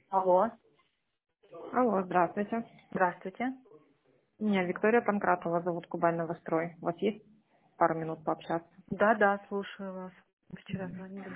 Алло, Алло, здравствуйте. здравствуйте. Меня Виктория Панкратова зовут, Кубань Новострой. У вас есть пару минут пообщаться? Да, слушаю вас. Вчера звонили.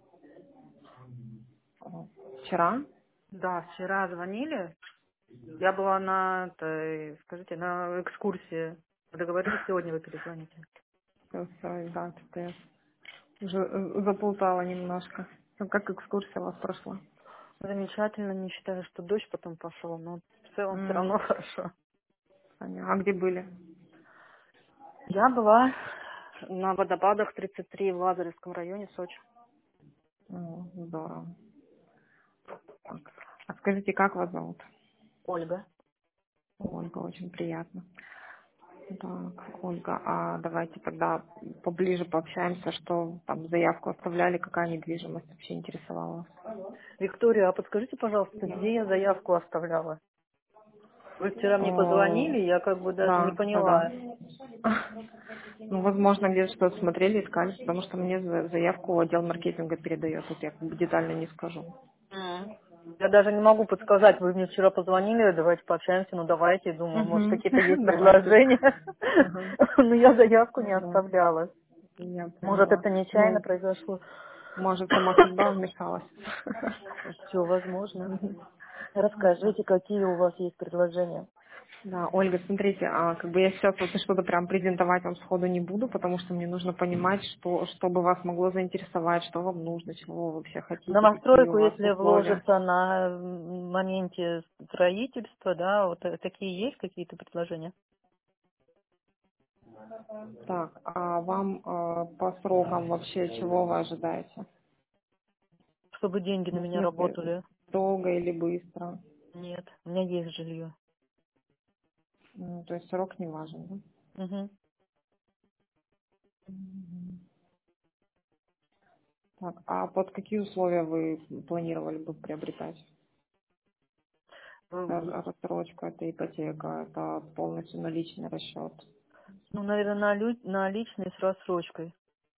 О, Вчера? Да, вчера звонили. Я была скажите, на экскурсии. Договорились, сегодня вы перезвоните. Все, да, что-то я уже заплутала немножко. Ну, как экскурсия у вас прошла? Замечательно, не считая, что дождь потом пошел, но в целом все М, равно хорошо. Понятно. А где были? Я была на водопадах 33 в Лазаревском районе Сочи. Здорово. Так. А скажите, как вас зовут? Ольга. Ольга, очень приятно. Так, Ольга, а давайте тогда поближе пообщаемся, что там заявку оставляли, какая недвижимость вообще интересовала вас? Виктория, а подскажите, пожалуйста, где я заявку оставляла? Вы вчера мне О, позвонили, я как бы даже не да. поняла. Ну, возможно, где-то что-то смотрели, искали, потому что мне заявку отдел маркетинга передает. Вот я как бы детально не скажу. М. Я даже не могу подсказать. Вы мне вчера позвонили, давайте пообщаемся. Ну, давайте, думаю, может, Угу. какие-то есть Давайте. предложения. Ага. Но я заявку не Ну да, оставляла. я Может, поняла. это нечаянно Ну, произошло. может, сама судьба вмешалась. Все возможно. Мгм. Так. Расскажите, какие у вас есть предложения. Да, Ольга, смотрите, как бы я сейчас вот что-то прям презентовать вам сходу не буду, потому что мне нужно понимать, что бы вас могло заинтересовать, что вам нужно, чего вы вообще В хотите, какие у новостройку, вас если условия. вложиться на моменте строительства, да, вот такие есть какие-то предложения? Так, а вам по срокам вообще чего вы ожидаете? Чтобы деньги на В меня смысле, работали. долго или быстро? Нет, у меня есть жилье. То есть срок не важен, да? Угу. Так, а под какие условия вы планировали бы приобретать? Рассрочка, это ипотека, это полностью наличный расчет. Ну, наверное, наличные с рассрочкой.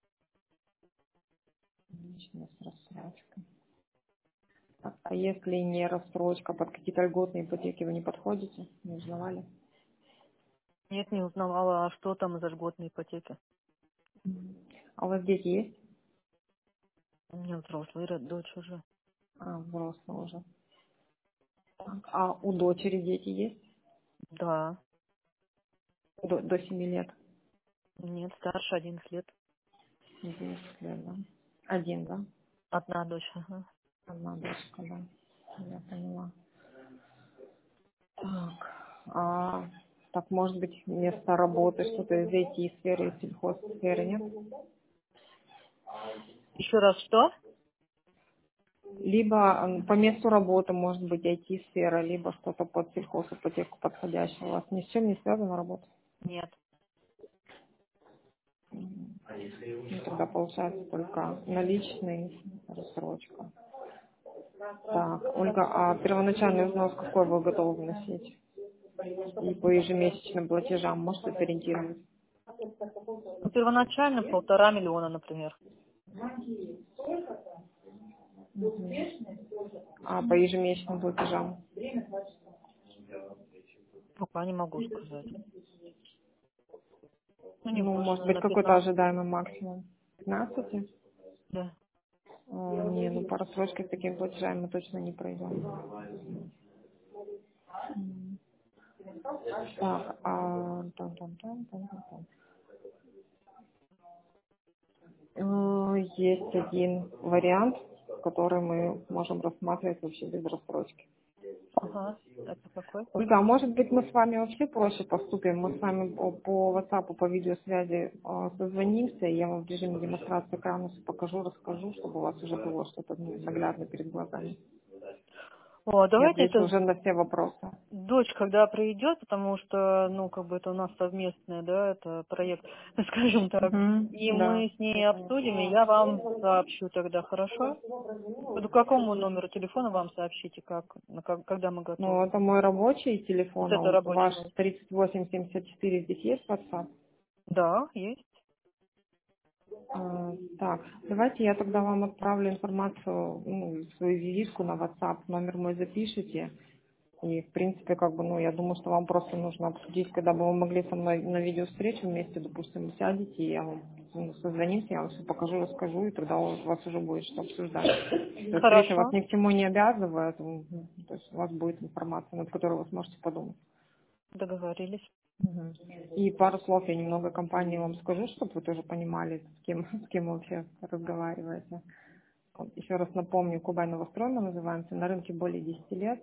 Наличный с рассрочкой. Так, а если не рассрочка, под какие-то льготные ипотеки вы не подходите? Не узнавали? Нет, не узнавала, а что там за льготные ипотеки. А у вас дети есть? У меня взрослая дочь уже. Взрослые уже. Так, а у дочери дети есть? Да. До 7 лет? Нет, старше 11 лет. 10 лет, да? Один, да? Одна дочь. Ага. Одна дочка, да. Я поняла. Так, так, может быть, место работы, что-то из IT-сферы, из сельхозсферы, нет? Еще раз что? Либо по месту работы, может быть, IT-сфера, либо что-то под сельхозипотеку подходящее. У вас ни с чем не связана работа? Нет. Ну, тогда получается только наличный, рассрочка. Так, Ольга, а первоначальный взнос какой вы готовы вносить? И по ежемесячным платежам можете сориентировать? Ну, первоначально 1,5 миллиона, например. А по ежемесячным платежам? Пока не могу сказать. Ну, не Ну, больше, может быть, наверное, какой-то 15. ожидаемый максимум? 15? Да. Не, ну по рассрочке с такими платежами мы точно не пройдем. Так, там. Есть один вариант, который мы можем рассматривать вообще без рассрочки. Ага. Это какой? Ольга, а может быть мы с вами вообще проще поступим? Мы с вами по WhatsApp, по видеосвязи созвонимся, и я вам в режиме демонстрации экрана всё покажу, расскажу, чтобы у вас уже было что-то наглядно перед глазами. О, И давайте отвечу это уже на все вопросы. дочь, когда придет, потому что, ну, как бы это у нас совместный, да, это проект, скажем так. И Да, мы с я ней поняла. обсудим, и я вам сообщу тогда, хорошо? По какому номеру телефона вам сообщите, когда мы Ну, готовы? это мой рабочий Вот телефон, это а рабочий ваш номер. 3874 здесь есть WhatsApp? Да, есть. Так, давайте я тогда вам отправлю информацию, ну, свою визитку на WhatsApp, номер мой запишите. И, в принципе, как бы, ну, я думаю, что вам просто нужно обсудить, когда бы вы могли со мной на видеовстречу вместе, допустим, сядете, и я вам созвонимся, я вам все покажу, расскажу, и тогда у вас уже будет что обсуждать. То есть встреча вас Хорошо. ни к чему не обязывает, то есть у вас будет информация, над которой вы сможете подумать. Договорились. Мгм. И пару слов я немного о компании вам скажу, чтобы вы тоже понимали, с кем вы вообще разговариваете. Вот, еще раз напомню, Кубань Новострой мы называемся, на рынке более 10 лет,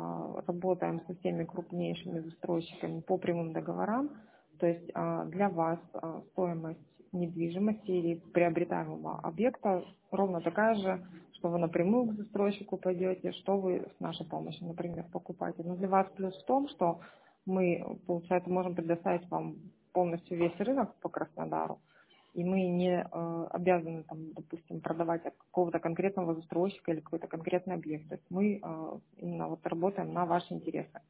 работаем со всеми крупнейшими застройщиками по прямым договорам, то есть для вас стоимость недвижимости или приобретаемого объекта ровно такая же, что вы напрямую к застройщику пойдете, что вы с нашей помощью, например, покупаете. Но для вас плюс в том, что мы, получается, можем предоставить вам полностью весь рынок по Краснодару, и мы не обязаны, там, допустим, продавать от какого-то конкретного застройщика или какой-то конкретный объект. То есть мы именно вот работаем на ваши интересы.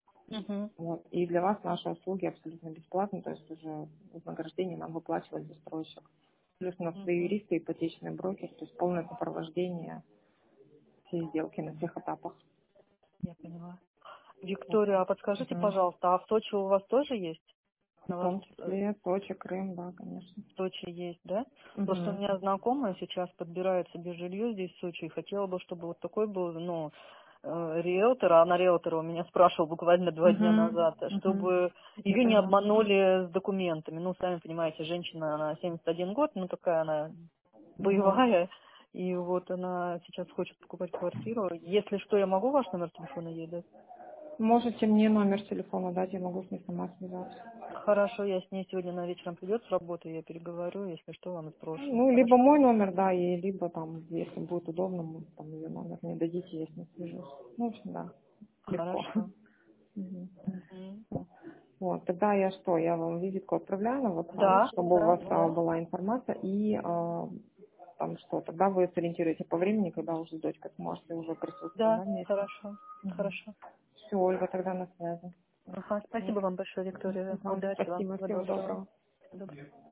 Угу. Вот. И для вас наши услуги абсолютно бесплатны, то есть уже вознаграждение нам выплачивает застройщик. Плюс у нас свои Угу. юристы, ипотечный брокер, то есть полное сопровождение всей сделки на всех этапах. Я поняла. Вот Виктория, так. а подскажите, Мгм. пожалуйста, а в Сочи у вас тоже есть? В На вас том числе Сочи, Крым, да, конечно. в Сочи есть, да? Просто у Мгм. меня знакомая сейчас подбирает себе жилье здесь в Сочи и хотела бы, чтобы вот такой был, ну, риэлтор, а она риэлтора у меня спрашивала буквально 2 дня Мгм. назад, Мгм. чтобы Я ее не поняла. обманули с документами. Ну, сами понимаете, женщина, она 71 год, ну, такая она Мгм. боевая, и вот она сейчас хочет покупать квартиру. Если что, я могу ваш номер телефона ей дать? Можете мне номер телефона дать, я могу с ней сама связаться. Хорошо, я с ней сегодня на вечером придет с работы, я переговорю, если что, вам сброшу. Ну, либо Хорошо? мой номер, да, и либо там, если будет удобно, там ее номер мне дадите, я с ней свяжусь. Ну, в общем, да, легко. Хорошо. Мгм. Мгм. Вот, тогда я что, я вам визитку отправляю на WhatsApp, Да, чтобы у да, вас да. была информация, и там что, тогда вы сориентируете по времени, когда уже с дочкой сможете уже присутствовать, Да, да, вместе. хорошо, хорошо. Все, Ольга, тогда на связи. Ага, Вот. спасибо вам большое, Виктория. Вам Удачи вам. спасибо, Всего всего доброго. доброго. Всего доброго.